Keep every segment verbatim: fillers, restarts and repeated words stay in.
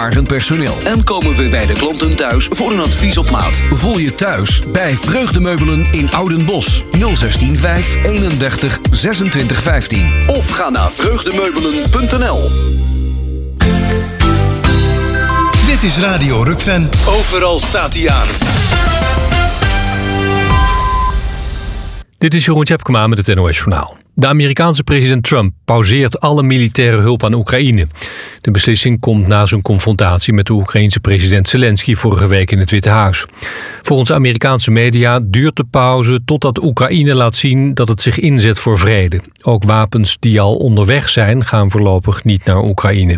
ervaren personeel. En komen we bij de klanten thuis voor een advies op maat. Voel je thuis bij Vreugdemeubelen in Oudenbosch. nul zestien vijf eenendertig zesentwintig vijftien. Of ga naar vreugdemeubelen punt n l. Dit is Radio Rukven. Overal staat hij aan. Dit is Jeroen Tjepkema met het N O S-journaal. De Amerikaanse president Trump pauzeert alle militaire hulp aan Oekraïne. De beslissing komt na zijn confrontatie met de Oekraïense president Zelensky vorige week in het Witte Huis. Volgens Amerikaanse media duurt de pauze totdat Oekraïne laat zien dat het zich inzet voor vrede. Ook wapens die al onderweg zijn gaan voorlopig niet naar Oekraïne.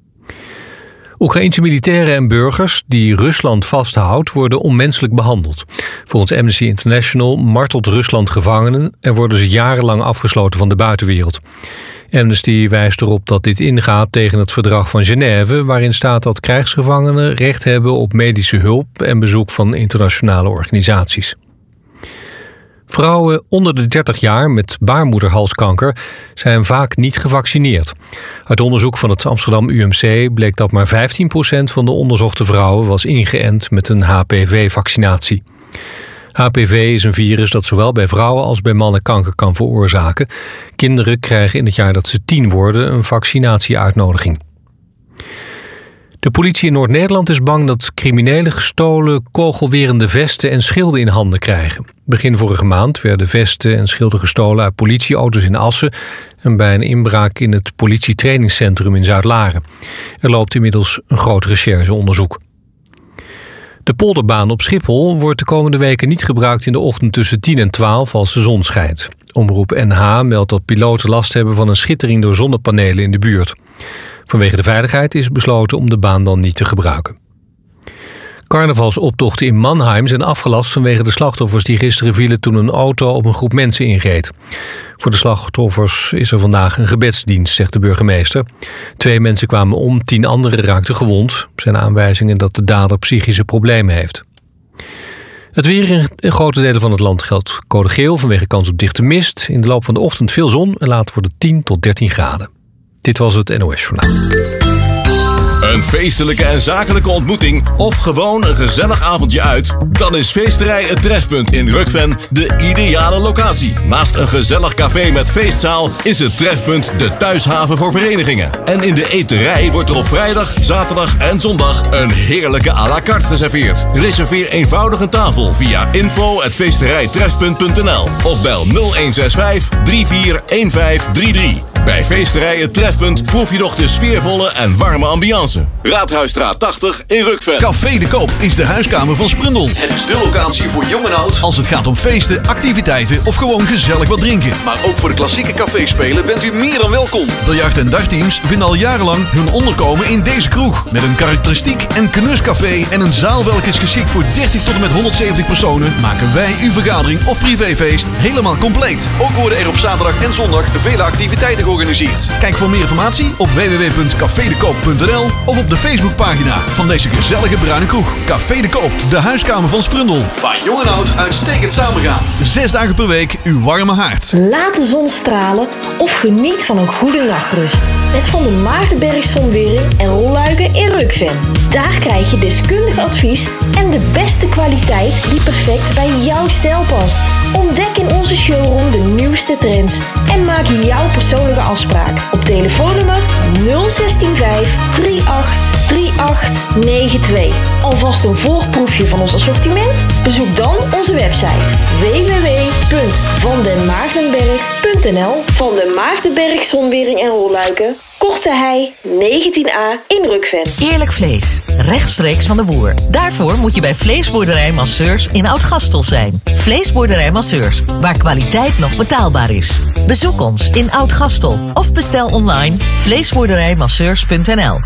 Oekraïense militairen en burgers die Rusland vasthoudt worden onmenselijk behandeld. Volgens Amnesty International martelt Rusland gevangenen en worden ze jarenlang afgesloten van de buitenwereld. Amnesty wijst erop dat dit ingaat tegen het verdrag van Genève, waarin staat dat krijgsgevangenen recht hebben op medische hulp en bezoek van internationale organisaties. Vrouwen onder de dertig jaar met baarmoederhalskanker zijn vaak niet gevaccineerd. Uit onderzoek van het Amsterdam U M C bleek dat maar vijftien procent van de onderzochte vrouwen was ingeënt met een H P V-vaccinatie. H P V is een virus dat zowel bij vrouwen als bij mannen kanker kan veroorzaken. Kinderen krijgen in het jaar dat ze tien worden een vaccinatieuitnodiging. De politie in Noord-Nederland is bang dat criminelen gestolen kogelwerende vesten en schilden in handen krijgen. Begin vorige maand werden vesten en schilden gestolen uit politieauto's in Assen en bij een inbraak in het politietrainingscentrum in Zuidlaren. Er loopt inmiddels een groot rechercheonderzoek. De polderbaan op Schiphol wordt de komende weken niet gebruikt in de ochtend tussen tien en twaalf als de zon schijnt. Omroep N H meldt dat piloten last hebben van een schittering door zonnepanelen in de buurt. Vanwege de veiligheid is besloten om de baan dan niet te gebruiken. Carnavalsoptochten in Mannheim zijn afgelast vanwege de slachtoffers die gisteren vielen toen een auto op een groep mensen inreed. Voor de slachtoffers is er vandaag een gebedsdienst, zegt de burgemeester. Twee mensen kwamen om, tien anderen raakten gewond. Er zijn aanwijzingen dat de dader psychische problemen heeft. Het weer in grote delen van het land geldt code geel vanwege kans op dichte mist. In de loop van de ochtend veel zon en later wordt het tien tot dertien graden. Dit was het N O S-journaal. Een feestelijke en zakelijke ontmoeting of gewoon een gezellig avondje uit? Dan is Feesterij Het Trefpunt in Rukven de ideale locatie. Naast een gezellig café met feestzaal is het Trefpunt de thuishaven voor verenigingen. En in de eterij wordt er op vrijdag, zaterdag en zondag een heerlijke à la carte geserveerd. Reserveer eenvoudig een tafel via info at feesterijtrefpunt punt n l of bel nul een zes vijf drie vier een vijf drie drie. Bij Feesterij Het Trefpunt proef je nog de sfeervolle en warme ambiance. Raadhuisstraat tachtig in Rukven. Café de Koop is de huiskamer van Sprundel. Het is de locatie voor jong en oud als het gaat om feesten, activiteiten of gewoon gezellig wat drinken. Maar ook voor de klassieke caféspelen bent u meer dan welkom. Biljart- en dagteams vinden al jarenlang hun onderkomen in deze kroeg. Met een karakteristiek en knuscafé en een zaal welke is geschikt voor dertig tot en met honderdzeventig personen, maken wij uw vergadering of privéfeest helemaal compleet. Ook worden er op zaterdag en zondag vele activiteiten georganiseerd. Kijk voor meer informatie op w w w punt café de koop punt n l of op de Facebookpagina van deze gezellige bruine kroeg. Café de Koop, de huiskamer van Sprundel. Waar jong en oud uitstekend samengaan. Zes dagen per week uw warme haard. Laat de zon stralen of geniet van een goede nachtrust. Met Van der Maagdenberg Zonwering en Rolluiken in Rukven. Daar krijg je deskundig advies en de beste kwaliteit die perfect bij jouw stijl past. Ontdek in onze showroom de nieuwste trends en maak jouw persoonlijke afspraak op telefoonnummer nul een zes vijf drie acht drie acht negen twee. Alvast een voorproefje van ons assortiment? Bezoek dan onze website w w w punt van den maagdenberg punt n l. Van den Maagdenberg Zonwering en Rolluiken, Korte Hei negentien a in Rukven. Eerlijk vlees, rechtstreeks van de boer. Daarvoor moet je bij Vleesboerderij Masseurs in Oud-Gastel zijn. Vleesboerderij Masseurs, waar kwaliteit nog betaalbaar is. Bezoek ons in Oud-Gastel of bestel online vleesboerderijmasseurs punt n l.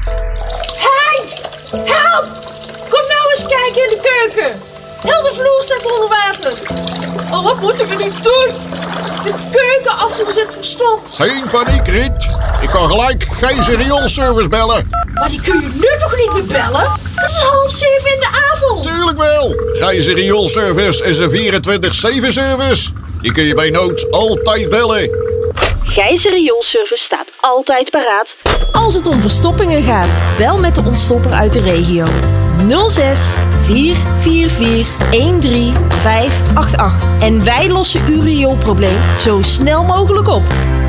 Hey! Help! Kom nou eens kijken in de keuken. Heel de vloer staat onder water. Oh, wat moeten we nu doen? De keukenafvoer zit verstomd. Geen paniek, Riet. Ik kan gelijk Gijzer rioolservice bellen. Maar die kun je nu toch niet meer bellen? Het is half zeven in de avond. Tuurlijk wel. Gijzer rioolservice is een vierentwintig zeven service. Die kun je bij nood altijd bellen. Gijzer Rioolservice staat altijd paraat als het om verstoppingen gaat. Bel met de ontstopper uit de regio. nul zes vier vier vier een drie vijf acht acht. En wij lossen uw rioolprobleem zo snel mogelijk op.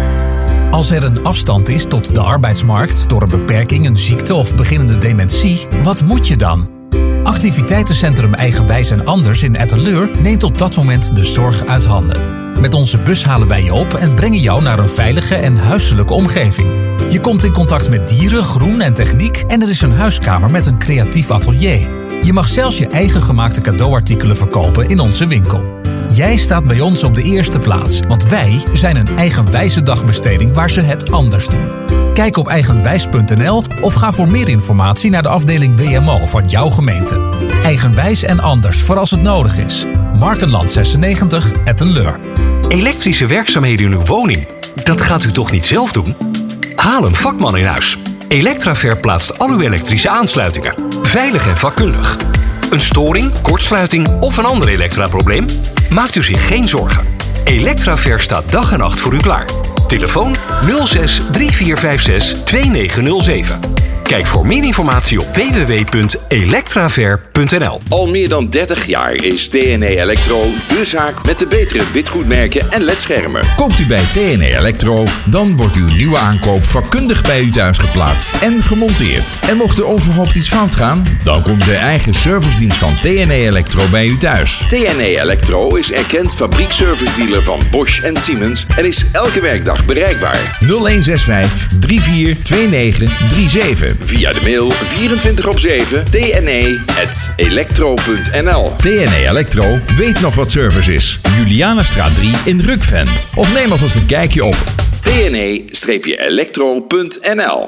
Als er een afstand is tot de arbeidsmarkt door een beperking, een ziekte of beginnende dementie, wat moet je dan? Activiteitencentrum Eigenwijs en Anders in Etteleur neemt op dat moment de zorg uit handen. Met onze bus halen wij je op en brengen jou naar een veilige en huiselijke omgeving. Je komt in contact met dieren, groen en techniek en er is een huiskamer met een creatief atelier. Je mag zelfs je eigen gemaakte cadeauartikelen verkopen in onze winkel. Jij staat bij ons op de eerste plaats, want wij zijn een eigenwijze dagbesteding waar ze het anders doen. Kijk op eigenwijs punt n l of ga voor meer informatie naar de afdeling W M O van jouw gemeente. Eigenwijs en Anders voor als het nodig is. Markenland zesennegentig, Etteleur. Elektrische werkzaamheden in uw woning, dat gaat u toch niet zelf doen? Haal een vakman in huis. Electraver plaatst al uw elektrische aansluitingen. Veilig en vakkundig. Een storing, kortsluiting of een ander elektraprobleem? Maakt u zich geen zorgen. Electraver staat dag en nacht voor u klaar. Telefoon nul zes drie vier vijf zes twee negen nul zeven. Kijk voor meer informatie op w w w punt electraver punt n l. Al meer dan dertig jaar is T N E Electro de zaak met de betere witgoedmerken en ledschermen. Koopt u bij T N E Electro, dan wordt uw nieuwe aankoop vakkundig bij u thuis geplaatst en gemonteerd. En mocht er onverhoopt iets fout gaan, dan komt de eigen servicedienst van T N E Electro bij u thuis. T N E Electro is erkend fabriekservice-dealer van Bosch en Siemens en is elke werkdag bereikbaar. nul een zes vijf drie vier twee negen drie zeven. Via de mail vierentwintig op zeven t n e punt electro punt n l. T N E Electro weet nog wat service is. Julianastraat drie in Rukven. Of neem alvast een kijkje op t n e electro punt n l.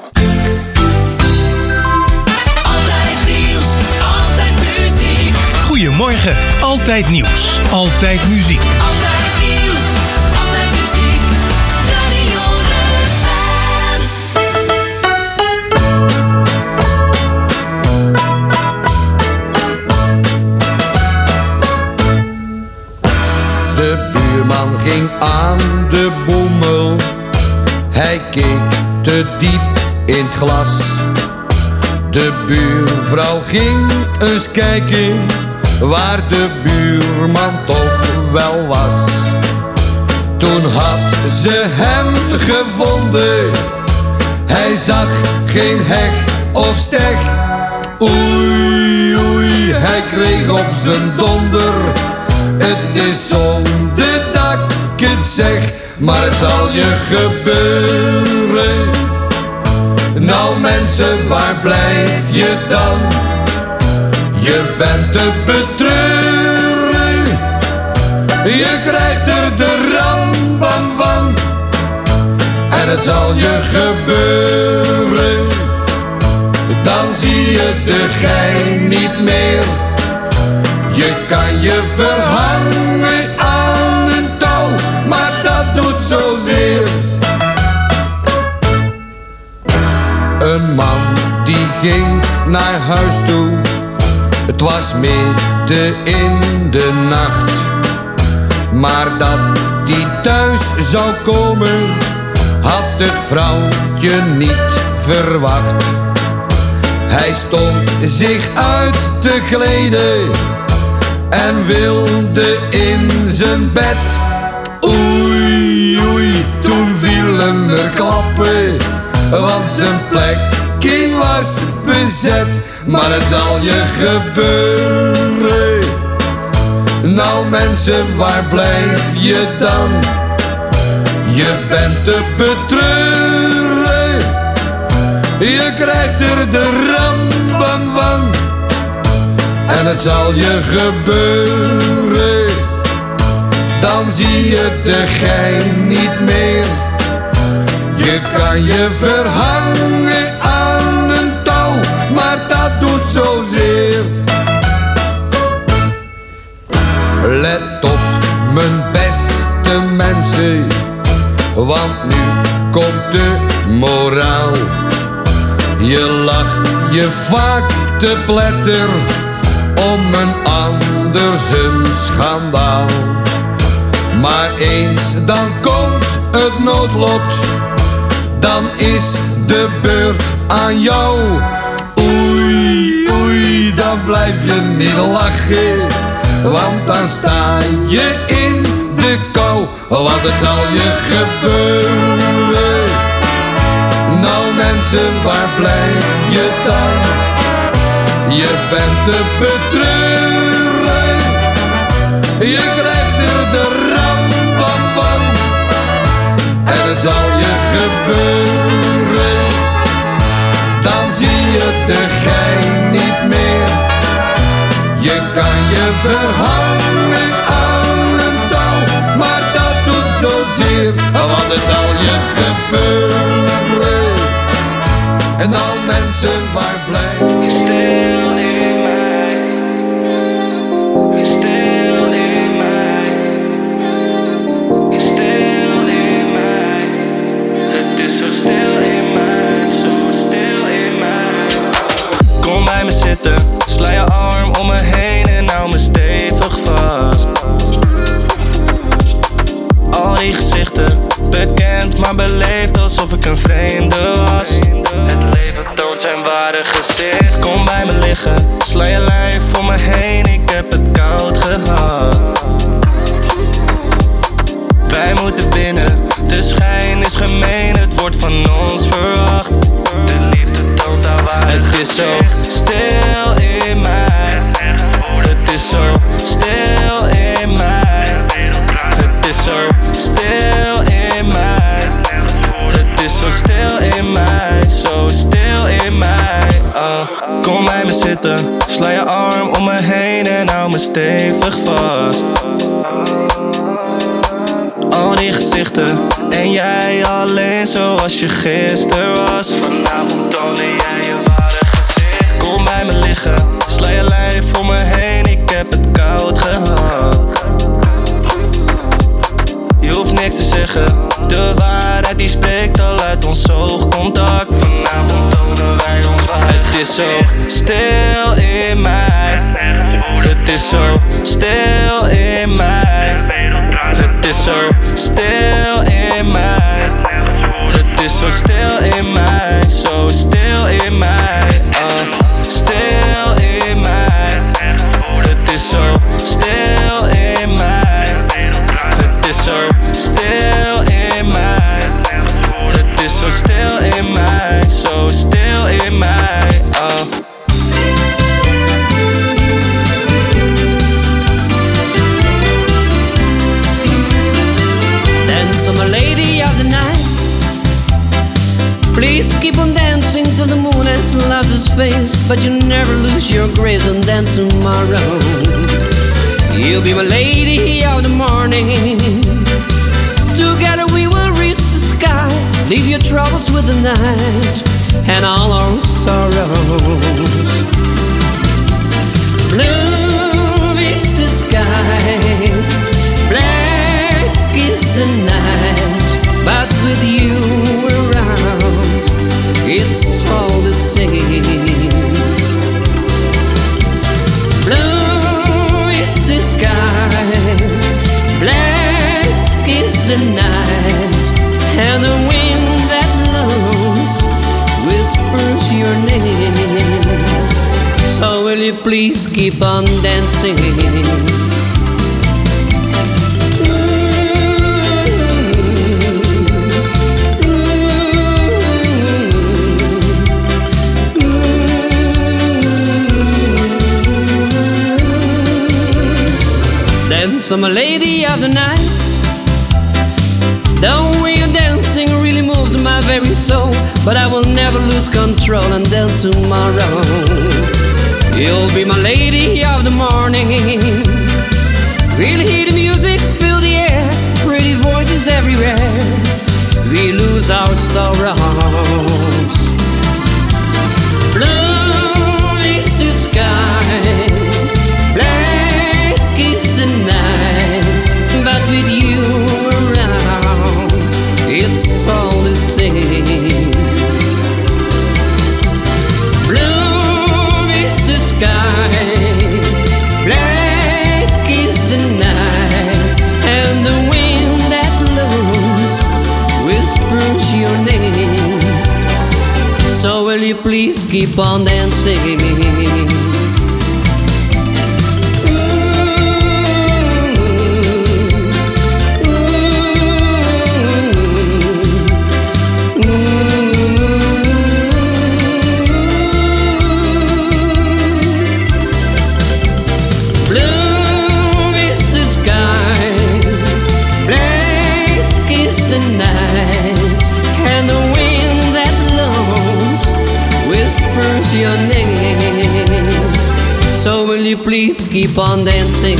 Goedemorgen, altijd nieuws, altijd muziek. Altijd nieuws, altijd muziek, Radio Rukven. De buurman ging aan de boemel. Hij keek te diep in het glas. De buurvrouw ging eens kijken waar de buurman toch wel was. Toen had ze hem gevonden. Hij zag geen heg of steg. Oei, oei, hij kreeg op zijn donder. Het is zonde dat ik het zeg, maar het zal je gebeuren. Nou mensen, waar blijf je dan? Je bent te betreuren. Je krijgt er de rambam van. En het zal je gebeuren. Dan zie je de gein niet meer. Je kan je verhangen aan een touw, maar dat doet zozeer. Een man die ging naar huis toe. Het was midden in de nacht. Maar dat die thuis zou komen, had het vrouwtje niet verwacht. Hij stond zich uit te kleden en wilde in zijn bed. Oei, oei, toen vielen er klappen, want zijn plekje was bezet. Maar het zal je gebeuren. Nou mensen, waar blijf je dan? Je bent te betreuren. Je krijgt er de rambam van. En het zal je gebeuren. Dan zie je de gein niet meer. Je kan je verhangen aan een touw, maar dat doet zozeer. Let op, mijn beste mensen, want nu komt de moraal. Je lacht je vaak te pletter om een ander zijn schandaal. Maar eens dan komt het noodlot, dan is de beurt aan jou. Oei, oei, dan blijf je niet lachen, want dan sta je in de kou. Want het zal je gebeuren. Nou mensen, waar blijf je dan? Je bent te betreuren. Je krijgt er de rambam van. En het zal je gebeuren. Dan zie je de gein niet meer. Je kan je verhangen aan een touw, maar dat doet zozeer, want het zal je gebeuren. En al mensen, waar blijf je stil in mij? Stil in mij. Stil in mij. Het is zo stil in mij, zo stil in mij. Kom bij me zitten, sla je arm om me heen en hou me stevig vast. Al die gezichten, bekend maar beleefd alsof ik een vreemde was. Het leven toont zijn ware gezicht. Kom bij me liggen, sla je lijf om me heen, ik heb het koud gehad. Wij moeten binnen, de schijn is gemeen, het wordt van ons verwacht. De liefde toont haar ware gezicht. Het is zo stil in mij. Het is zo stil in mij. Het is zo stil in mij. Het is zo stil in mij, zo stil in mij. Uh. Kom bij me zitten, sla je arm om me heen en hou me stevig vast. Al die gezichten en jij alleen zoals je gisteren was. Vanavond toon jij je ware gezicht. Kom bij me liggen, sla je lijf om me heen, ik heb het koud gehad. Je hoeft niks te zeggen, de waarheid die spreekt al uit ons oogcontact. Vanavond tonen wij ons waar. Het is zo stil in mij. Het is zo stil in mij. Het is zo stil in mij. Het is zo stil in mij, zo stil in mij. Uh, stil in mij. Het is zo stil in mij. Het is zo stil in mij. Het is zo stil in mij, zo stil in mij. Uh. Please keep on dancing till the moon has lost its face, but you never lose your grace, and then tomorrow you'll be my lady of the morning. Together we will reach the sky, leave your troubles with the night and all our sorrows. Blue is the sky, black is the night, but with you around, it's all the same. Blue is the sky, black is the night, and the wind that blows whispers your name. So will you please keep on dancing? Dance, I'm a lady of the night. The way you're dancing really moves my very soul, but I will never lose control until tomorrow. You'll be my lady of the morning. We'll hear the music, fill the air, pretty voices everywhere. We lose our sorrows. Blue is the sky, black is the night, but with you around, it's all the same. Blue is the sky, black is the night, and the wind that blows please keep on dancing. Your name, so will you please keep on dancing?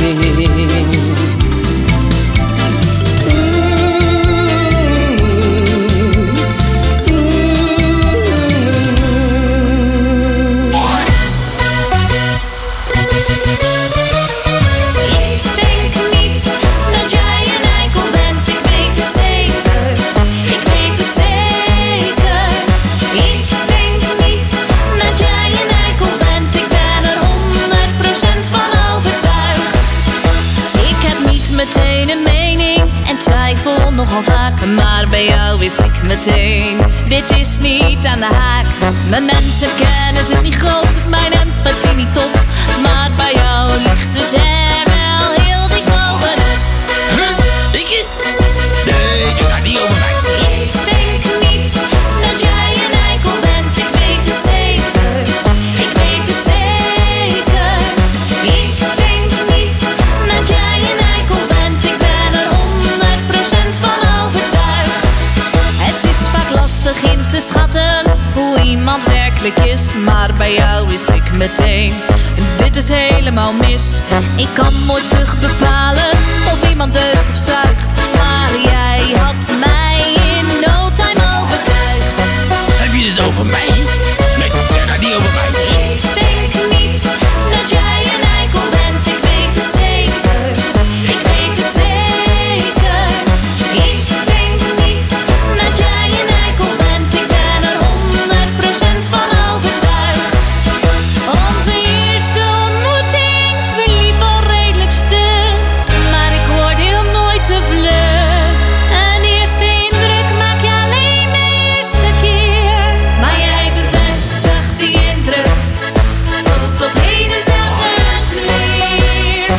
Nogal vaak, maar bij jou wist ik meteen, dit is niet aan de haak. Mijn mensenkennis is niet groot, mijn empathie niet top, maar bij jou ligt het er wel heel dik bovenop. Huh? Ik? Nee, je gaat niet over mij. Ik denk niet dat jij een eikel bent, ik weet het zeker. Ik weet het zeker. Ik denk niet dat jij een eikel bent, ik ben er honderd procent van overtuigd. Het is vaak lastig in te schatten hoe iemand werkelijk is, maar bij jou wist ik meteen, dit is helemaal mis. Ik kan nooit vlug bepalen of iemand deugt of zuigt, maar jij had mij in no time overtuigd. Heb je het over mij? Nee, dat gaat niet over mij. Ik denk niet dat jij een eikel bent, ik weet het zeker. Ik weet het zeker. Ik denk niet dat jij een eikel bent, ik ben er honderd procent van overtuigd. Onze eerste ontmoeting verliep al redelijk stuk, maar ik hoorde heel nooit te vlug. Een eerste indruk maak je alleen de eerste keer, maar jij bevestigt die indruk tot op heden telkens weer.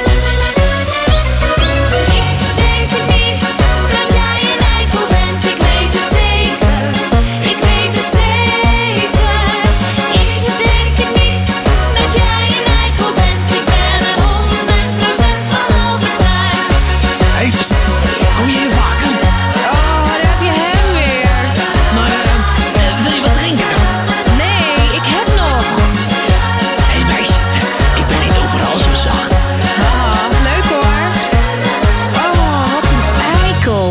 Ik denk niet dat jij een eikel bent, ik weet het zeker. Ik weet het zeker. Ik denk niet dat jij een eikel bent, ik ben er honderd procent van overtuigd. Hé, pst, kom je hier vaker? Oh, daar heb je hem weer. Maar, eh, eh, wil je wat drinken dan? Nee, ik heb nog. Hé meisje, ik ben niet overal zo zacht. Ah, leuk hoor. Oh, wat een eikel.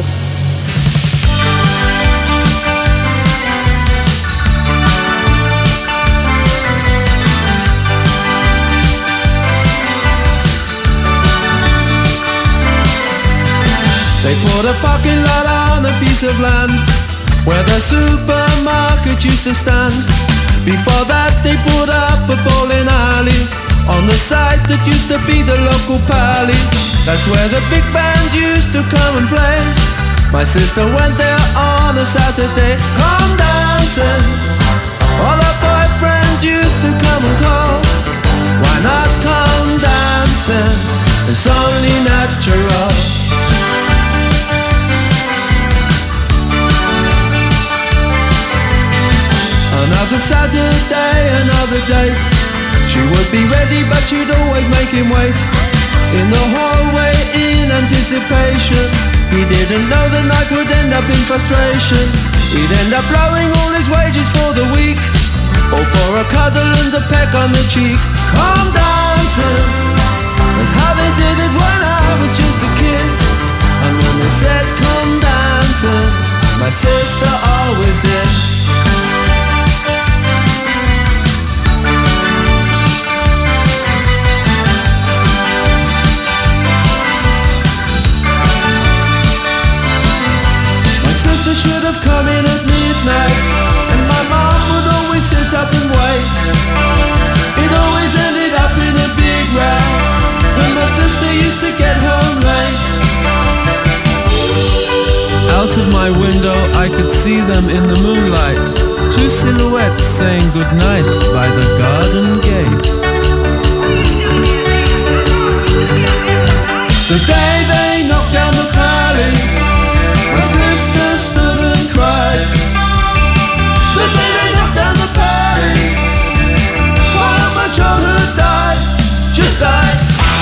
They put a parking lot on a piece of land where the supermarket used to stand. Before that they put up a bowling alley on the site that used to be the local pally. That's where the big band used to come and play. My sister went there on a Saturday. Come dancing, all her boyfriends used to come and call. Why not come dancing? It's only natural. Another Saturday, another date. She would be ready, but she'd always make him wait. In the hallway, in anticipation. He didn't know the night would end up in frustration. He'd end up blowing all his wages for the week, or for a cuddle and a peck on the cheek. Come dancing, that's how they did it when I was just a kid. And when they said come dancing, my sister always did. Sister should have come in at midnight, and my mom would always sit up and wait. It always ended up in a big row when my sister used to get home late. Out of my window I could see them in the moonlight. goodnight by the garden gate. The day they knocked down the pally, my sister stood and cried. The day they knocked down the pally, while my childhood died, just died.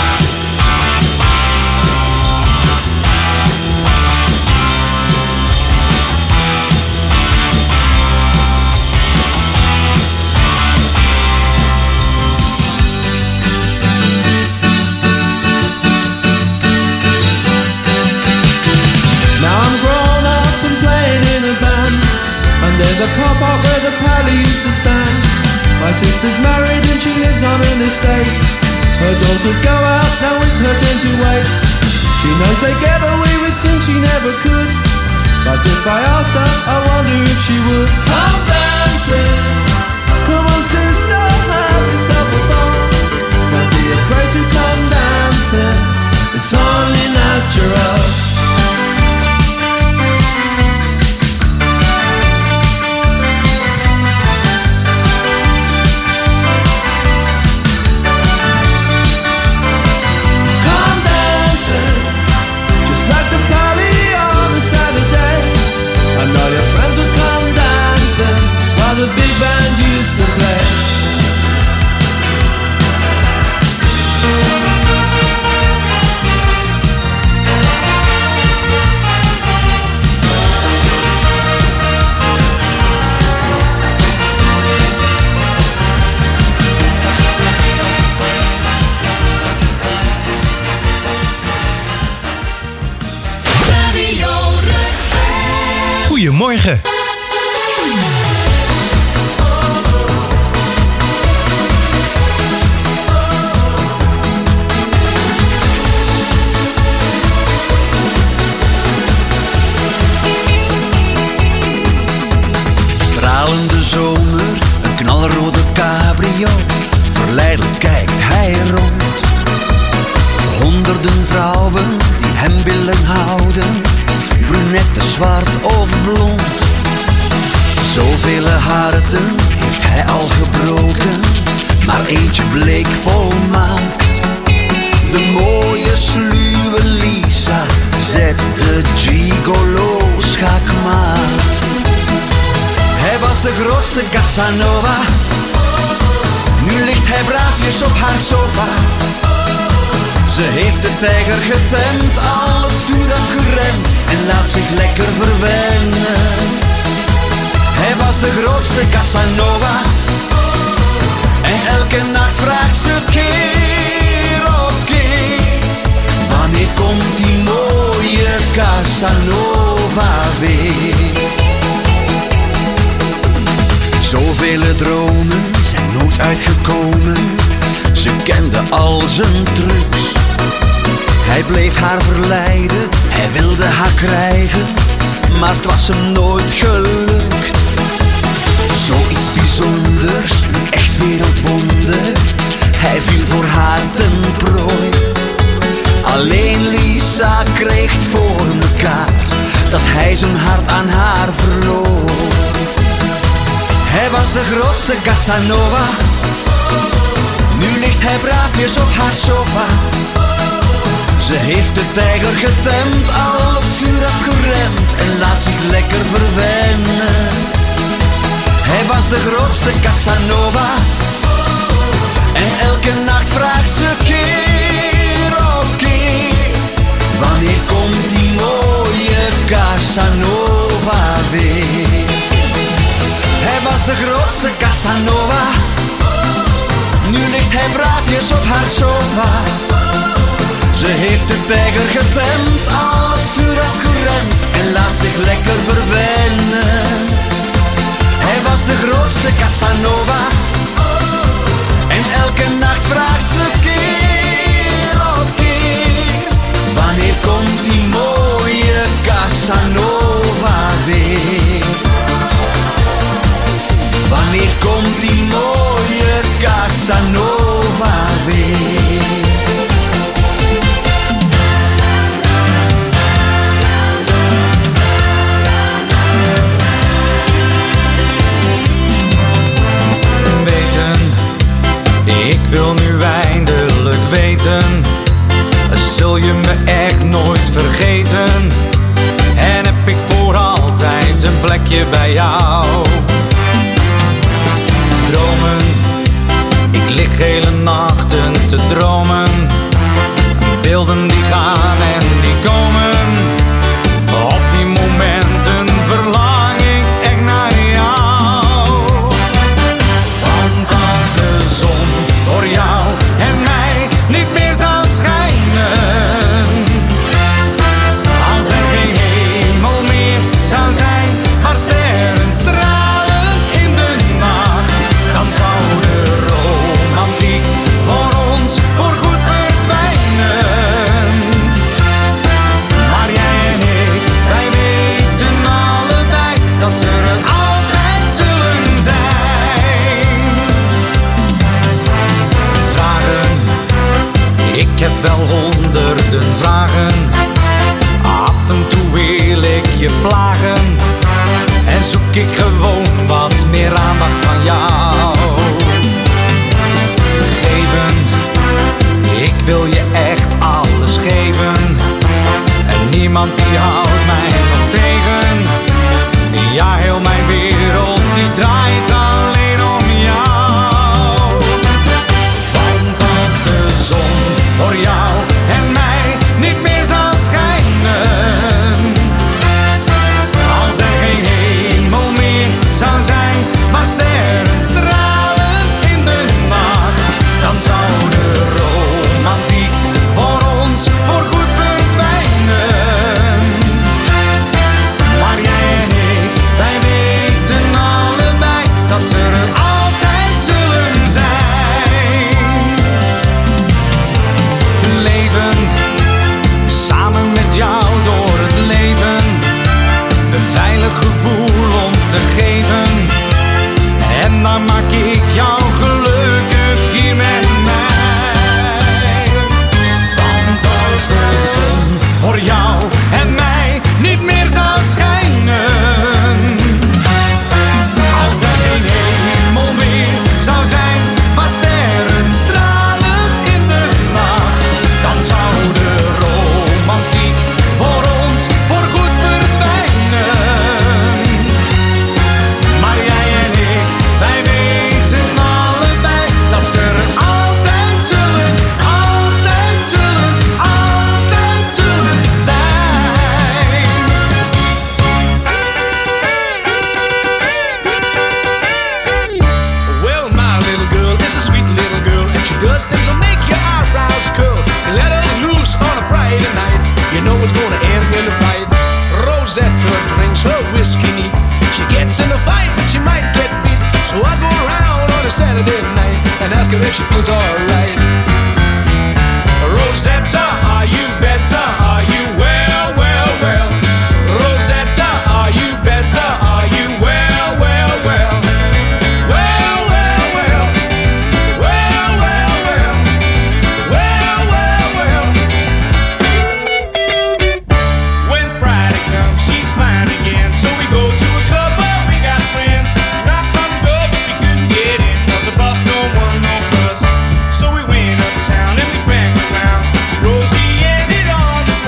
There's a car park where the pally used to stand. My sister's married and she lives on an estate. Her daughters go out, now it's her turn to wait. She knows they get away with things she never could. But if I asked her, I wonder if she would. Come dancing, come on sister, have yourself a ball. Don't be afraid to come dancing, it's only natural. The big band used to play. Goedemorgen. Stralende zomer, een knalrode cabrio. Verleidelijk kijkt hij rond. Honderden vrouwen die hem willen houden. Brunette, zwart of blond. Zoveel harten heeft hij al gebroken, maar eentje bleek volmaakt. De mooie sluwe Lisa zet de gigolo schaakmaat. Hij was de grootste Casanova, nu ligt hij braafjes op haar sofa. Ze heeft de tijger getemd, al het vuur afgeremd en laat zich lekker verwennen. Hij was de grootste Casanova en elke nacht vraagt ze keer op keer: wanneer komt die mooie Casanova weer? Zoveel dromen zijn nooit uitgekomen, ze kende al zijn trucs. Hij bleef haar verleiden, hij wilde haar krijgen, maar het was hem nooit gelukt. Zoiets bijzonders, een echt wereldwonder, hij viel voor haar ten prooi. Alleen Lisa kreeg het voor mekaar, dat hij zijn hart aan haar verloor. Hij was de grootste Casanova, nu ligt hij braafjes op haar sofa. Ze heeft de tijger getemd, al het vuur afgeremd en laat zich lekker verwennen. Hij was de grootste Casanova en elke nacht vraagt ze keer op keer: wanneer komt die mooie Casanova weer? Hij was de grootste Casanova, nu ligt hij braafjes op haar sofa. Ze heeft de tijger getemd, al het vuur afgeremd en laat zich lekker verwennen. Hij was de grootste Casanova en elke nacht vraagt ze keer op keer: wanneer komt die mooie Casanova weer? Wanneer komt die mooie Casanova weer? wil nu eindelijk weten, zul je me echt nooit vergeten? En heb ik voor altijd een plekje bij jou? Dromen, ik lig hele nachten te dromen. Beelden die gaan en die komen. Op die momenten verlang ik echt naar jou. Want als de zon voor jou en mij niet meer zal schijnen, als er geen hemel meer zou zijn waar sterren stralen in de nacht, dan zou de romantiek voor ons voorgoed verdwijnen. Maar jij en ik, wij weten allebei dat ze er altijd zullen zijn. Vragen, ik heb wel honderden vragen. Af en toe wil ik je plagen en zoek ik gewoon wat meer aandacht van jou. Geven, ik wil je echt alles geven en niemand die houdt mij nog tegen. Ja, heel mijn wereld die draait alleen om jou. Want als de zon voor jou en mij niet meer zal schijnen, als er geen hemel meer zou zijn waar sterren stralen in de nacht, dan zou de romantiek voor ons voorgoed verdwijnen. Maar jij en ik, wij weten allebei dat ze er altijd zullen zijn. Leven, samen met jou door het leven, een veilig gevoel om te geven. En dan maak ik jou gelukkig hier met mij. Want als de zon voor jou en mij niet meer zal schijnen, als er geen hemel meer zou zijn waar sterren stralen in de nacht, dan zou de romantiek voor ons voorgoed verdwijnen. Maar jij en ik, wij weten allebei dat ze er altijd zullen, altijd zullen, altijd zullen zijn. Well, my little girl is a sweet little girl, and she does things that make your eyebrows curl. You let her loose on a Friday night, you know it's gonna end in a fight. Rosetta drinks her whiskey neat. She gets in a fight, but she might get beat. So I go around on a Saturday night and ask her if she feels alright. Rosetta, are you better? Are you well, well, well? Rosetta, are you better? Are you well, well, well? Well, well, well. Well, well, well. Well, well, well. When Friday comes, she's fine again. So we go to a club where we got friends. Knock on the door, but we couldn't get in, 'cause the boss don't want no fuss. So we went uptown and we cranked around. Rosie ended on the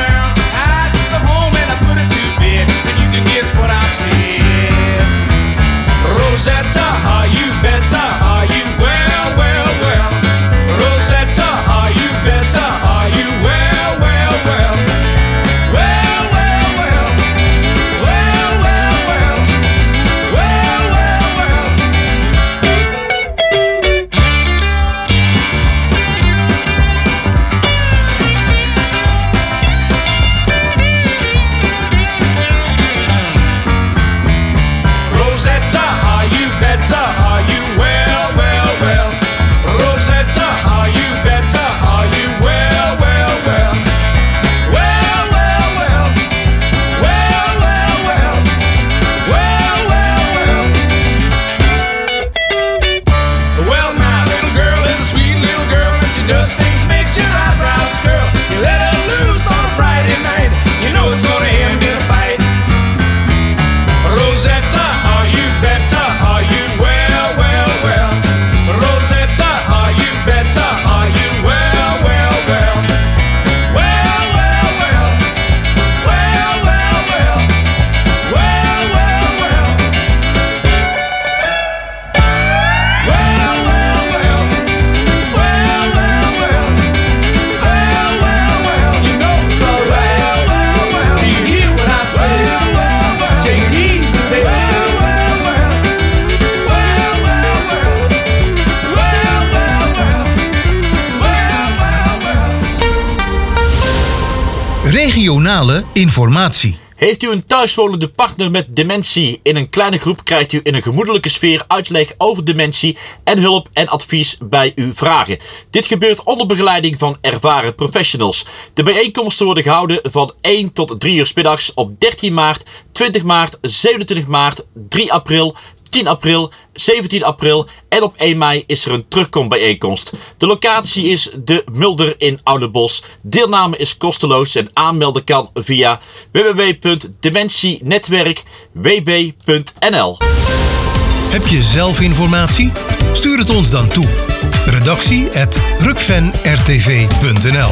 regionale informatie. Heeft u een thuiswonende partner met dementie? In een kleine groep krijgt u in een gemoedelijke sfeer uitleg over dementie en hulp en advies bij uw vragen. Dit gebeurt onder begeleiding van ervaren professionals. De bijeenkomsten worden gehouden van één tot drie uur 's middags op dertien maart, twintig maart, zevenentwintig maart, drie april, tien april, zeventien april en op één mei is er een terugkombijeenkomst. De locatie is de Mulder in Oudenbosch. Deelname is kosteloos en aanmelden kan via w w w punt dementienetwerk w b punt n l. Heb je zelf informatie? Stuur het ons dan toe. Redactie at rukven r t v punt n l.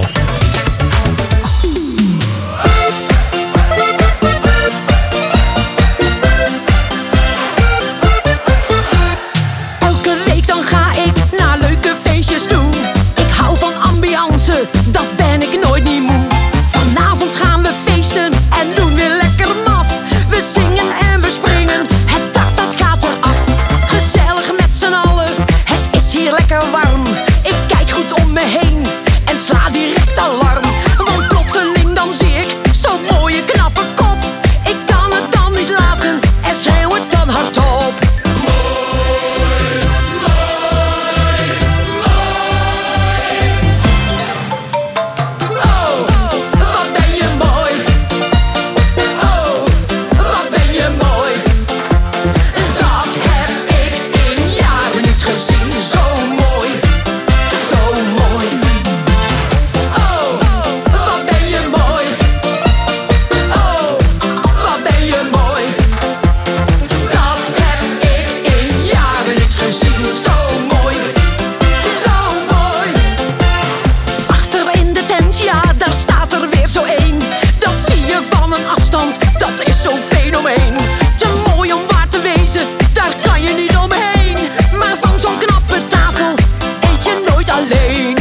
Dat ben ik nooit niet moe. Vanavond gaan we feesten en doen weer lekker maf. We zingen en we springen, het dak dat gaat eraf. Gezellig met z'n allen, het is hier lekker warm. Ik kijk goed om me heen en sla direct alarm. Want plotseling dan zie ik zo'n mooie knappe kop. Ik kan het dan niet laten en schreeuw het dan hardop. Dat is zo'n fenomeen. Te mooi om waar te wezen, daar kan je niet omheen. Maar van zo'n knappe tafel eet je nooit alleen.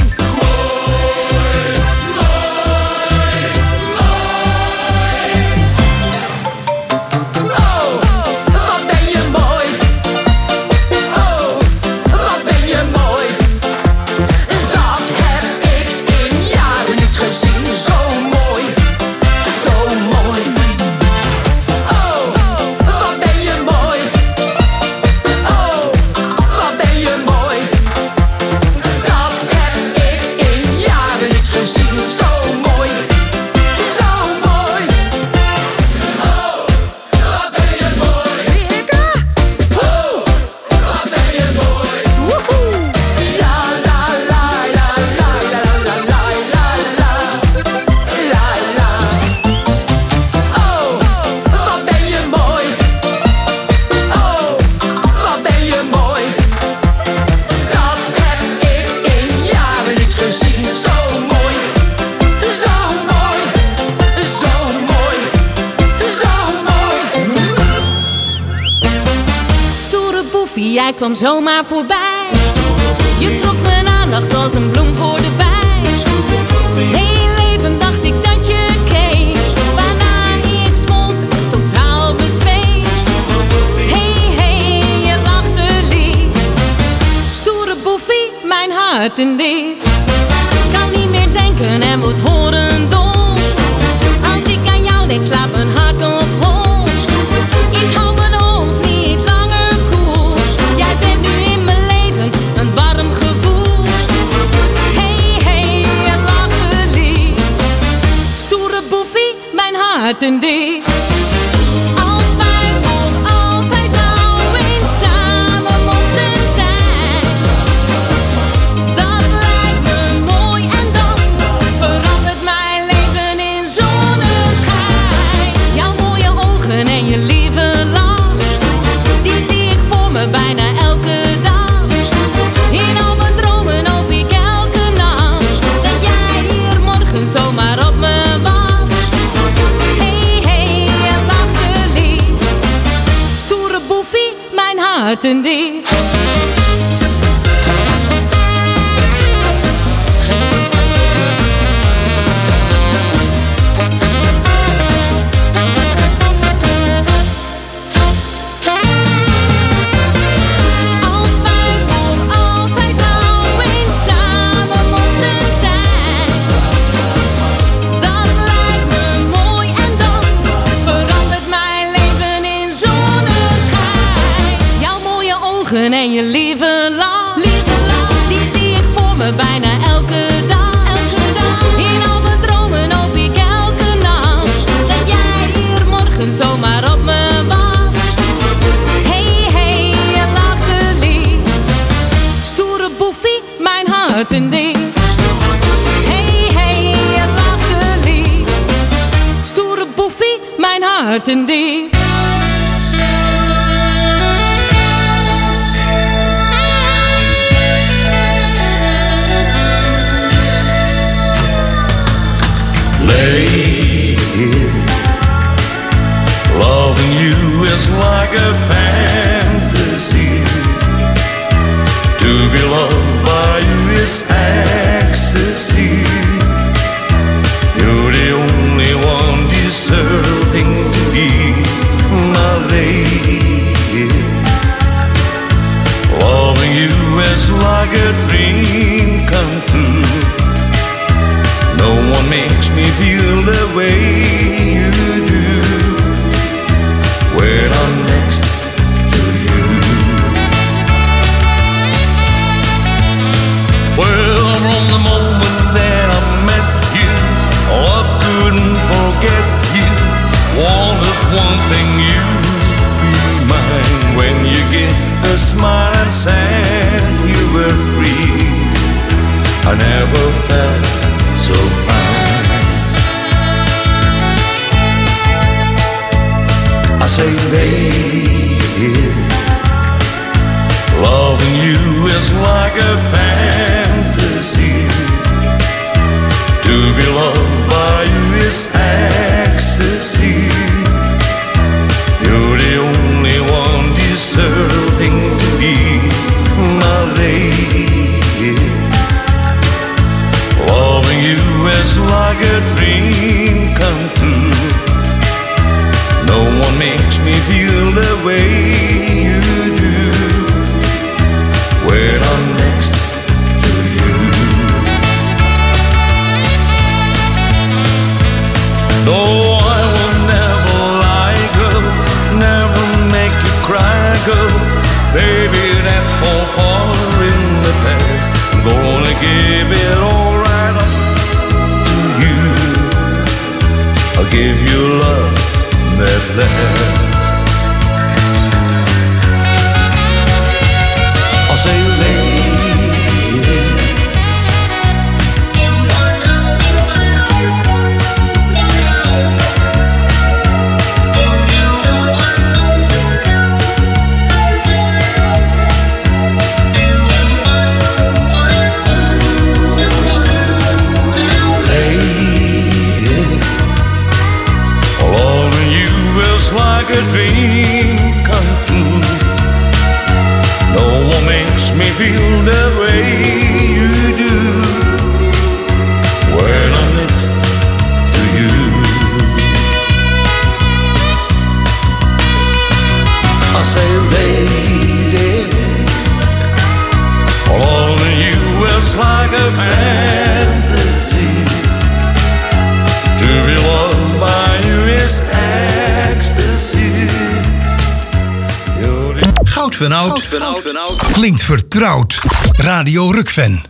Oh, wat ben je mooi. Oh, wat ben je mooi. Dat heb ik in jaren niet gezien. Zo mooi, zo mooi. Jij kwam zomaar voorbij. Je trok mijn aandacht als een bloem voor de bij. Heel even dacht ik dat je kreeg, waarna ik smolt, totaal bezweek. Hey, hey, je lachte lief. Stoere boefie, mijn hart in dief. Kan niet meer denken en moet horen doof. Als ik aan jou denk, slaat mijn hart op hol. Ik hou mijn hoofd niet langer koel. Jij bent nu in mijn leven een warm gevoel. Hey, hey, je lachte lief. Stoere boefie, mijn hart in diep. Als wij voor altijd nou eens samen mochten zijn, dat lijkt me mooi en dan verandert mijn leven in zonneschijn. Jouw mooie ogen en je lieve lach, die zie ik voor me bijna elke dag. In al mijn dromen hoop ik elke nacht dat jij hier morgen zomaar op me wacht. Hey, hey, je lachte lief. Stoere boefie, mijn hart een dief. Mochten zijn, dat lijkt me bijna elke dag. Elke dag. In al mijn dromen hoop ik elke nacht dat jij hier morgen zomaar op me wacht. Hey, hey, je lachte lief. Stoere boefie, mijn hart in diep. Hey, hey, je lachte lief. Stoere boefie, mijn hart in diep. Lady, loving you is like a fantasy. To be loved by you is ecstasy. You're the only one deserving to be my lady. Loving you is like a dream come true. No one makes me feel the way you do when I'm next to you. Well, from the moment that I met you, oh, I couldn't forget you. Wanted one thing, you be mine. When you get a smile and said you were free, I never felt so fine. I say, lady, loving you is like a fantasy. To be loved by you is ecstasy. You're the only one deserving to be my lady. Loving you is like a dream come true. No one makes me feel the way you do when I'm next to you. No, I will never lie, girl, never make you cry, girl. Baby, that's all far in the past. I'm gonna give it all right up to you. I'll give you love that lasts. I'll say, lady, like a dream come true. No one makes me feel the way you do when I'm next to you. I say, lady, loving you is like a fantasy. To be loved by you is ecstasy. Goud van oud, Goud van oud, van oud. Klinkt vertrouwd. Radio Rukven.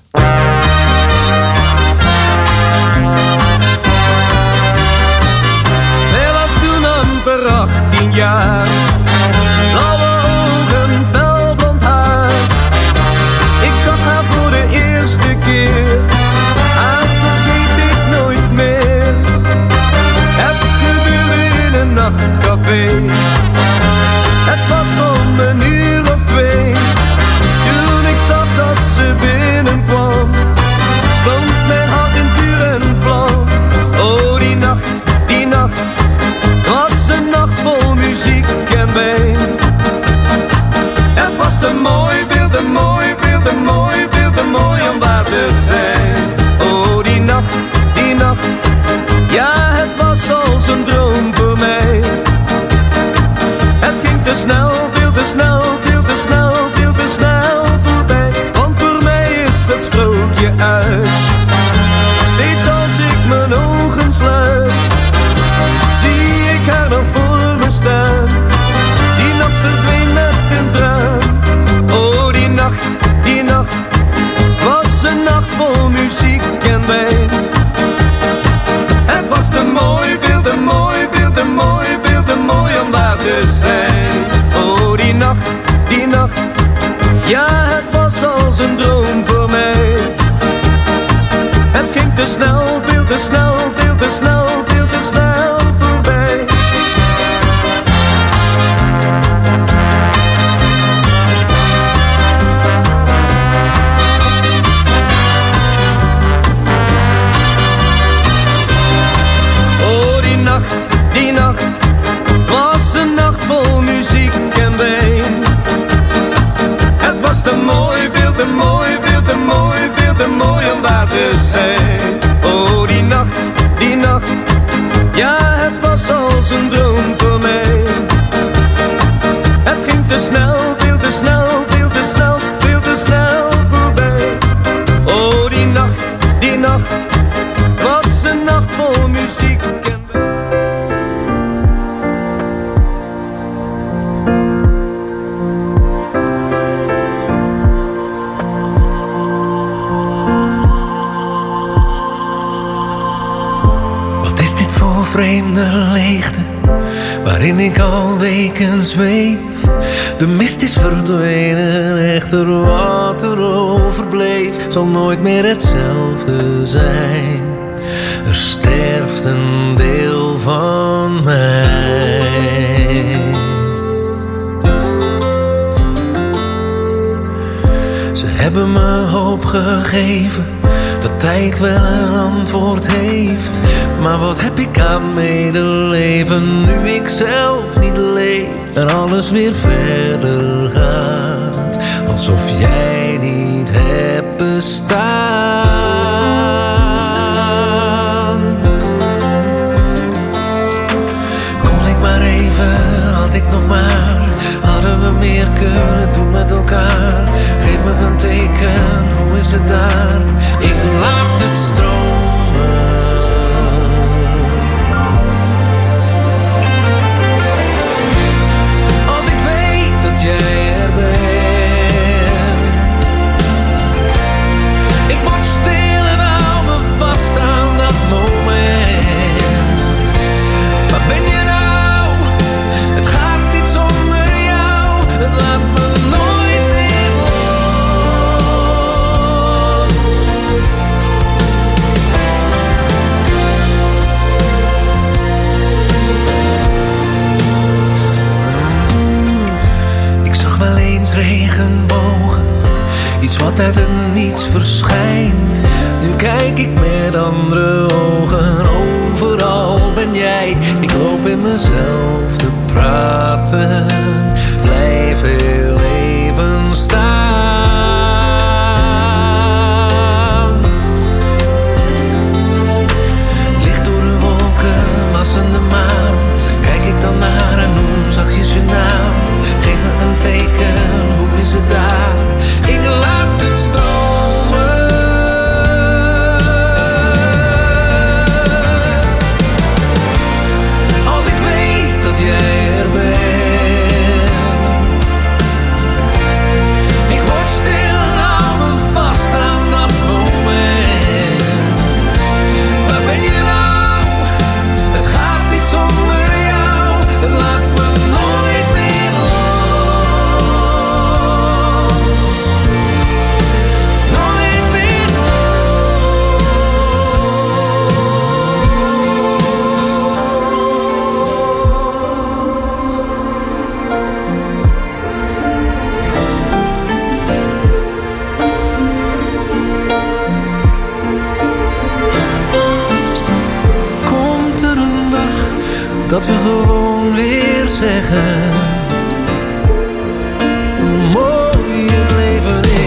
Zij was toen amper achttien jaar. Blauwe ogen, felblond haar. Ik zag haar voor de eerste keer. Haar vergeet ik nooit meer. Het gebeurde in een nachtcafé. Het was om een uur of twee. Toen ik zag dat ze binnenkwam, stond mijn hart in vuur en vlam. Oh, die nacht, die nacht, was een nacht vol muziek en wijn. Het was te mooi, veel te mooi, veel te mooi, veel te mooi om waar te zijn. Oh, die nacht, die nacht, ja, het was als een droom voor mij. Het ging te snel, veel te snel, veel te snel, veel te snel voorbij. Want voor mij is het sprookje uit. Steeds als ik mijn ogen sluit, zie ik haar nog voor me staan. Die nacht verdween met een traan. Oh, die nacht, die nacht, was een nacht vol vol muziek en wijn. Het was te mooi, veel te mooi, veel te mooi, veel te mooi om waar te zijn. Oh, die nacht, die nacht, ja, het was als een droom voor mij. Het ging te snel, veel te snel, veel te snel, veel te snel voorbij. Oh, die nacht, die nacht, het was een nacht vol muziek en wijn. Het was te mooi, veel te mooi, veel te mooi, veel te mooi om waar te zijn. Oh, die nacht, die nacht, ja, het was als een droom voor mij. Het ging te snel, veel te snel, veel te snel, veel te snel voorbij. Oh, die nacht, die nacht, was een nacht vol muziek en vreemde leegte, waarin ik al weken zweef. De mist is verdwenen, echter wat er overbleef zal nooit meer hetzelfde zijn. Er sterft een deel van mij. Ze hebben me hoop gegeven, dat tijd wel een antwoord heeft. Maar wat heb ik aan medeleven, nu ik zelf niet leef en alles weer verder gaat, alsof jij niet hebt bestaan. Kon ik maar even, had ik nog maar, hadden we meer kunnen doen met elkaar. Geef me een teken, hoe is het daar? Ik laat het stromen. Als ik weet dat jij er bent, ik word stil en hou me vast aan dat moment. Waar ben je nou? Het gaat niet zonder jou. Het laat me nooit meer los. Ik zag wel eens regenbogen, iets wat uit het niets verschijnt. Nu kijk ik met andere ogen, overal ben jij. Ik loop in mezelf te praten, blijf heel even staan. Licht door de wolken, wassende maan, kijk ik dan naar en noem zachtjes je naam. Geef me een teken, hoe is het daar? Ik laat het stromen. Als ik weet dat jij er bent, ik word stil en hou me vast aan dat moment. Waar ben je nou? Het gaat niet zonder jou. Het laat me nooit meer los. Nooit meer komt er een dag dat we gewoon weer zeggen hoe mooi het leven is.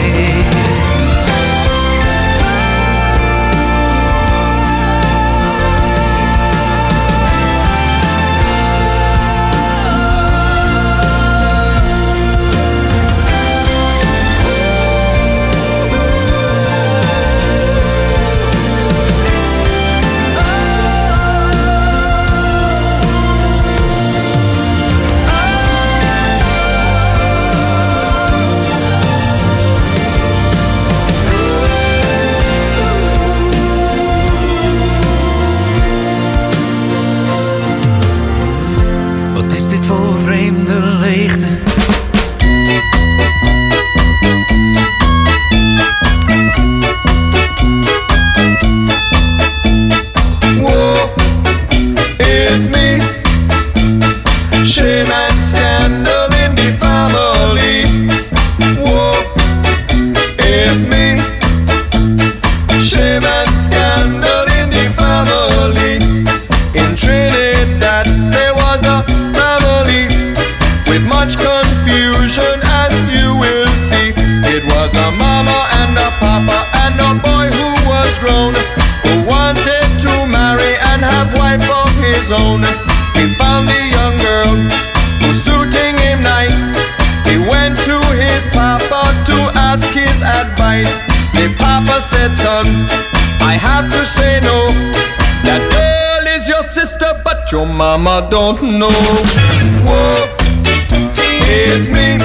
I have to say no. That girl is your sister, but your mama don't know. Whoa, it's me.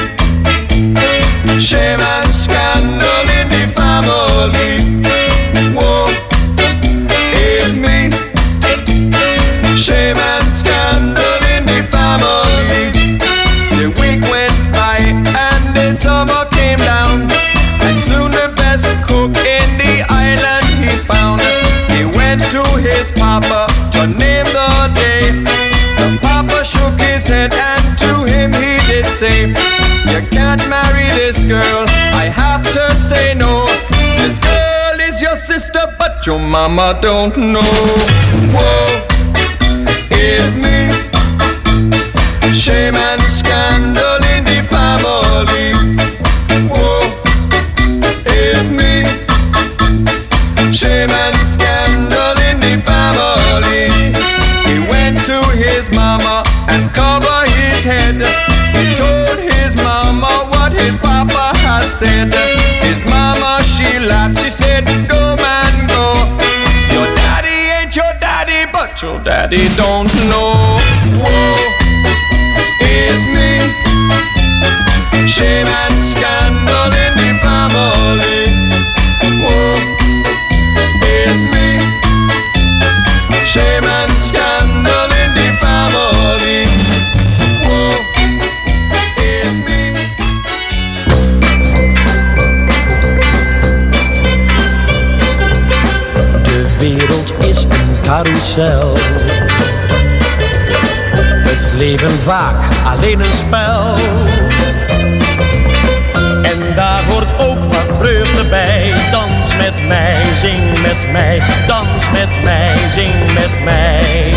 Shame and scandal in the family. Whoa, it's me. Shame and scandal in the family. The week went by and the summer came down, and soon the best cook in the island he found. He went to his papa to name the day. The papa shook his head and to him he did say, you can't marry this girl, I have to say no. This girl is your sister, but your mama don't know. Whoa, it's me. Shame and scandal in the family. Whoa, it's me. Shame and scandal in the family. He went to his mama and covered his head. He told his mama what his papa has said. His mama, she laughed, she said, go man, go. Your daddy ain't your daddy, but your daddy don't know. Whoa, it's me. Shame and scandal in the family. Whoa, it's me. Shame and scandal in the family. Whoa, it's me. De wereld is een carousel. Het leven vaak alleen een spel. En daar hoort ook wat vreugde bij. Dans met mij, zing met mij. Dans met mij, zing met mij.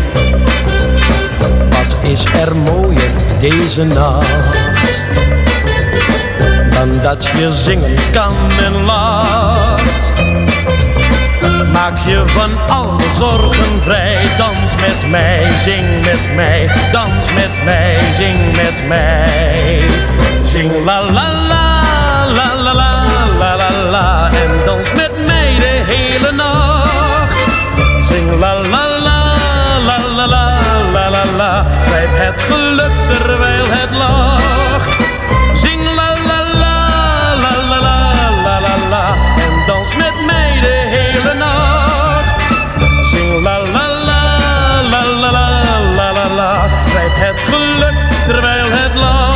Wat is er mooier deze nacht dan dat je zingen kan en lacht. Maak je van alle zorgen vrij. Dans met mij, zing met mij. Dans met mij, zing met mij. Zing la la la, la la la, la la la. En dans met mij de hele nacht. Zing la la la, la la la, la la la. Grijp het geluk terwijl het lacht. Zing la la la, la la la, la la la. En dans met mij de hele nacht. Zing la la la, la la la, la la la. Grijp het geluk terwijl het lacht.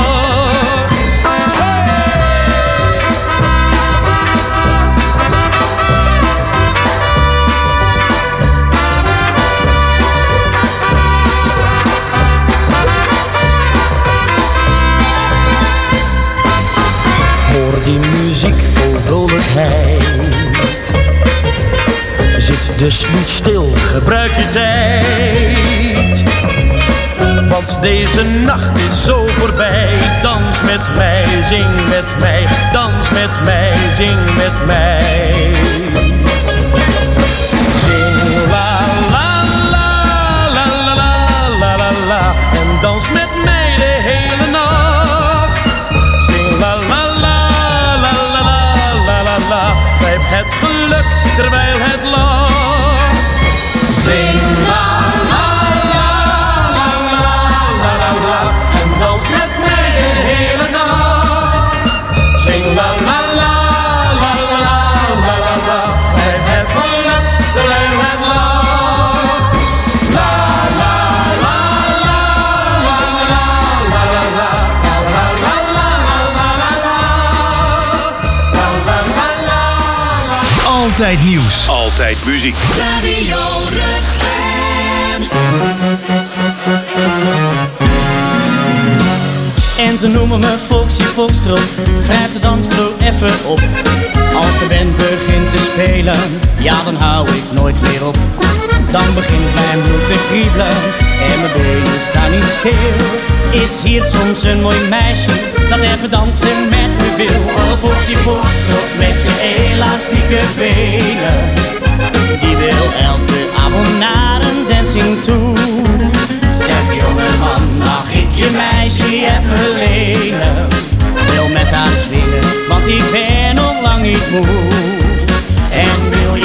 Hoor die muziek vol vrolijkheid. Zit dus niet stil, gebruik je tijd. Want deze nacht is zo voorbij. Dans met mij, zing met mij. Dans met mij, zing met mij. Zing la la la, la la la, la la la. En dans met mij de hele nacht. Zing la la la, la la la, la la la. Grijp het geluk terwijl het lacht. Zing la la la, la la la, la la. En dans met mij de hele nacht. Zing la la la, la la la, la la la. Grijp het geluk terwijl het lacht. La la la la, la la la, la la la. La la la la, la la la. La la la la. Altijd nieuws. Altijd muziek. Radio Rukven. En ze noemen me Foxy Foxtrot. Wrijf de dansvloer even op. Als de band begint te spelen, ja dan hou ik nooit meer op. Dan begint mijn bloed te kriebelen en mijn benen staan niet stil. Is hier soms een mooi meisje dat even dansen met me wil? Oh Foxy Foxtrot met je elastieke benen, die wil elke avond naar een dancing toe. Zeg jongeman, mag ik je meisje even lenen? Wil met haar swingen, want ik ben nog lang niet moe. En wil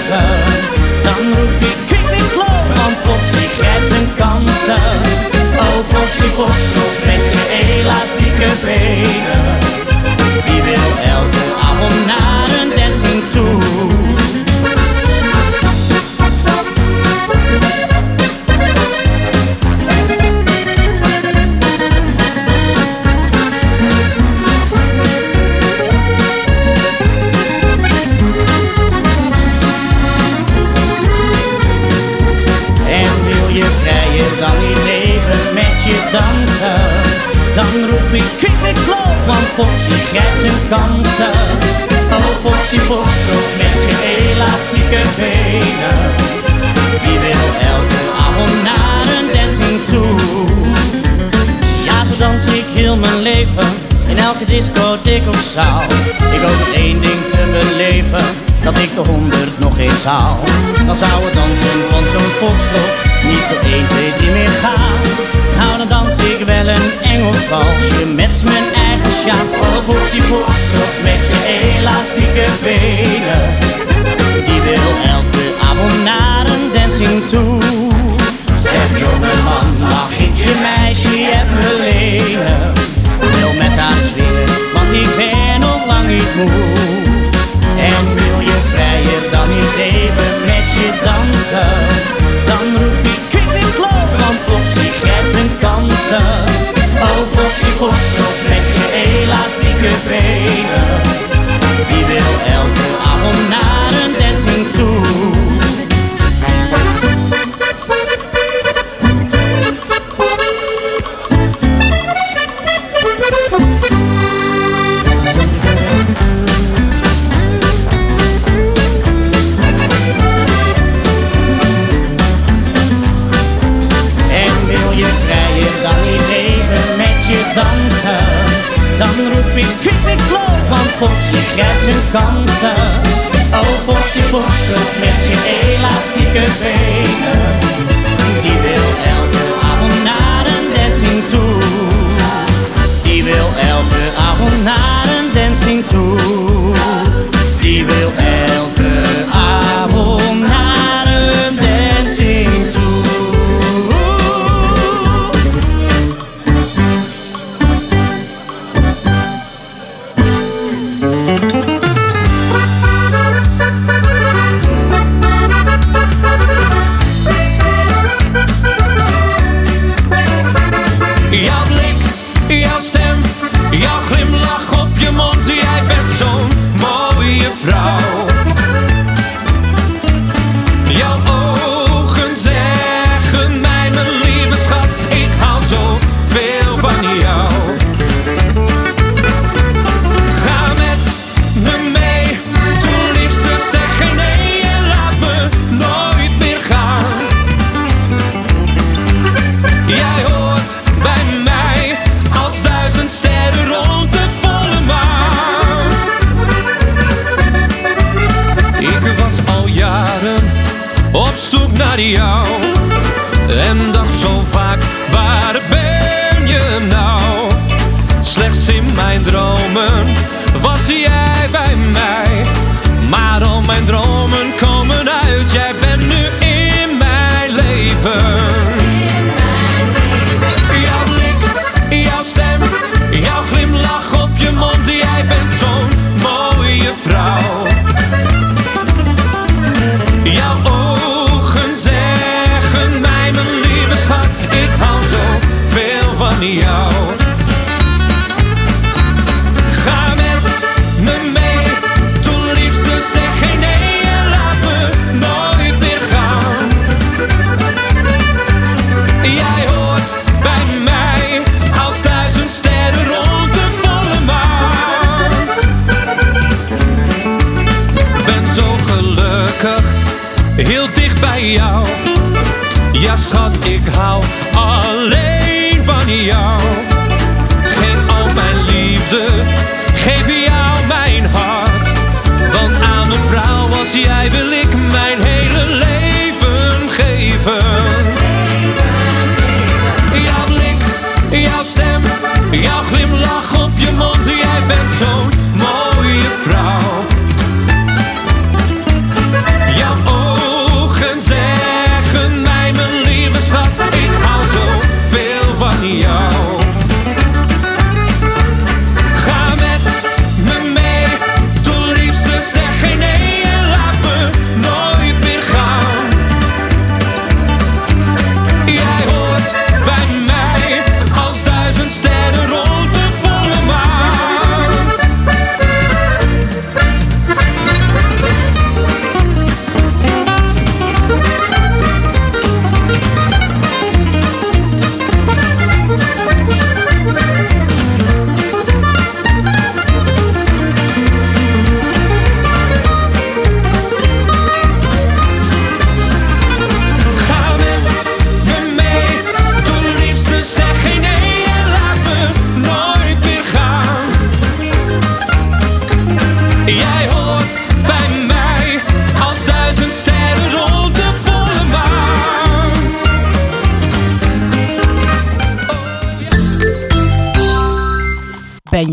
dansen. Dan roep ik quick niet slow, want Foxy grijpt zijn kansen. Oh Foxy Foxtrot met je elastieke benen. Die wil elke avond naar een dancing toe. Dan niet even met je dansen. Dan roep ik quick niet slow, want Foxy grijpt zijn kansen. Oh Foxy Foxtrot met je elastieke benen. Die wil elke avond naar een dancing toe. Ja, zo dans ik heel mijn leven, in elke discotheek of zaal. Ik hoop met één ding te beleven, dat ik de honderd nog eens haal. Dan zou het dansen van zo'n Foxtrot niet zo één, twee, drie meer gaan. Nou dan dans ik wel een Engels walsje met mijn eigen sjaal. Oh Foxy Foxtrot met je elastieke benen. Die wil elke avond naar een dancing toe. Zeg jongeman, mag ik je meisje even lenen? Wil met haar swingen, want ik ben nog lang niet moe. En wil je vrijer dan niet even met je dansen? Dan roep ik quick niet slow, want Foxy grijpt zijn kansen. Oh Foxy Foxtrot met je elastieke benen. Die wil elke avond naar een dancing toe. Dan roep ik quick niet slow, want Foxy grijpt zijn kansen. Oh Foxy Foxtrot met je elastieke benen. Die wil elke avond naar een dancing toe. Die wil elke avond naar een dancing toe. Die wil elke avond naar een dancing toe. Jouw blik, jouw stem, jouw glimlach op je mond. Jij bent zo'n mooie vrouw. Jouw ogen zeggen mij, mijn lieve schat, ik hou zo veel van jou. Ga met me mee, doe liefste, zeg geen nee en laat me nooit meer gaan. Jij hoort bij mij als duizend sterren rond de volle maan. Ik was al jaren op zoek naar jou en dacht zo vaak, waar ben je nou? Slechts in mijn dromen was jij bij mij, maar al mijn dromen komen uit. Jij bent nu in mijn leven. Jouw blik, jouw stem, jouw glimlach op je mond. Jij bent zo'n mooie vrouw. Jouw ogen zeggen mij, mijn lieve schat, ik hou zo veel van jou. Ga met me mee, doe liefste, zeg geen nee en laat me nooit meer gaan. Jij hoort bij mij als duizend sterren rond de volle maan. Ben zo gelukkig, heel dicht bij jou. Ja schat, ik hou alleen van jou. Geef al mijn liefde, geef jou mijn hart. Want aan een vrouw als jij wil ik mijn hele leven geven. Jouw blik, jouw stem, jouw glimlach op je mond. Jij bent zo'n mooie vrouw. Jouw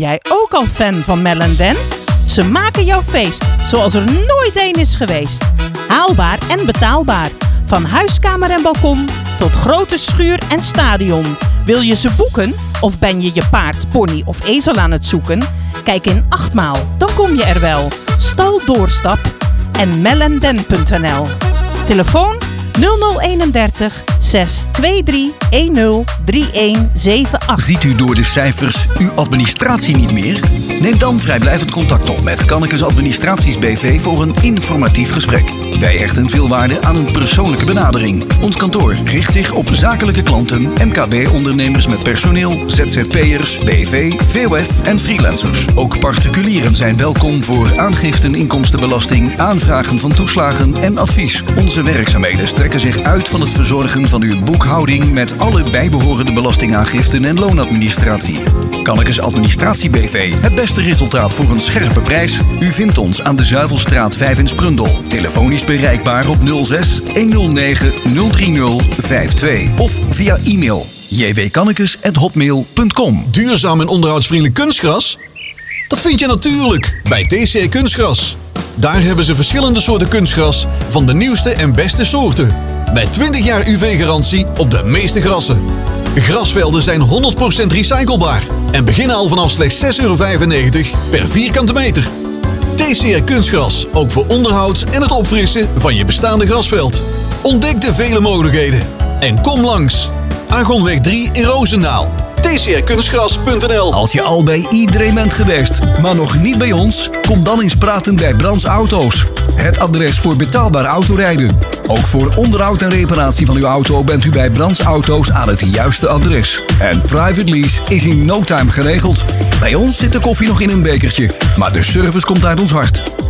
jij ook al fan van Mel en Dan? Ze maken jouw feest zoals er nooit één is geweest. Haalbaar en betaalbaar. Van huiskamer en balkon tot grote schuur en stadion. Wil je ze boeken? Of ben je je paard, pony of ezel aan het zoeken? Kijk in Achtmaal, dan kom je er wel. Stal Doorstap en melenden punt n l. Telefoon nul nul eenendertig zes twee drie een nul drie een zeven acht. Ziet u door de cijfers uw administratie niet meer? Neem dan vrijblijvend contact op met Kannekes Administraties B V voor een informatief gesprek. Wij hechten veel waarde aan een persoonlijke benadering. Ons kantoor richt zich op zakelijke klanten, M K B-ondernemers met personeel, Z Z P'ers, B V, V O F en freelancers. Ook particulieren zijn welkom voor aangiften inkomstenbelasting, aanvragen van toeslagen en advies. Onze werkzaamheden strekken zich uit van het verzorgen van uw boekhouding met alle bijbehorende belastingaangiften en loonadministratie. Kannekes Administratie B V. Het beste resultaat voor een scherpe prijs. U vindt ons aan de Zuivelstraat vijf in Sprundel. Telefonisch bereikbaar op nul zes honderdnegen nul drie nul vijf twee of via e-mail j w kannekes at hotmail punt com. Duurzaam en onderhoudsvriendelijk kunstgras? Dat vind je natuurlijk bij T C R Kunstgras. Daar hebben ze verschillende soorten kunstgras van de nieuwste en beste soorten. Met twintig jaar U V-garantie op de meeste grassen. Grasvelden zijn honderd procent recyclebaar en beginnen al vanaf slechts zes euro vijfennegentig per vierkante meter. T C R Kunstgras, ook voor onderhoud en het opfrissen van je bestaande grasveld. Ontdek de vele mogelijkheden en kom langs. Argonweg drie in Roosendaal. T C R kunstgras punt n l. Als je al bij iedereen bent geweest, maar nog niet bij ons, kom dan eens praten bij Brands Auto's. Het adres voor betaalbaar autorijden. Ook voor onderhoud en reparatie van uw auto bent u bij Brands Auto's aan het juiste adres. En private lease is in no time geregeld. Bij ons zit de koffie nog in een bekertje, maar de service komt uit ons hart.